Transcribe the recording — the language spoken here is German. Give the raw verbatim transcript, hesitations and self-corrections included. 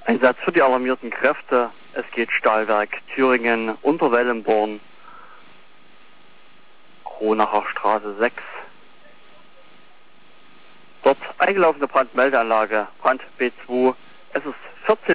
Einsatz für die alarmierten Kräfte. Es geht Stahlwerk Thüringen, Unterwellenborn, Kronacher Straße sechs. Dort eingelaufene Brandmeldeanlage, Brand B zwei. Es ist vierzehn